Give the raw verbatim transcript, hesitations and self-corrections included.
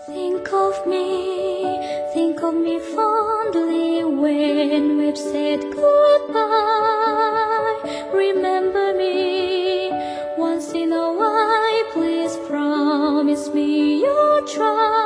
Think of me, think of me fondly when we've said goodbye. Remember me once in a while, please promise me you'll try.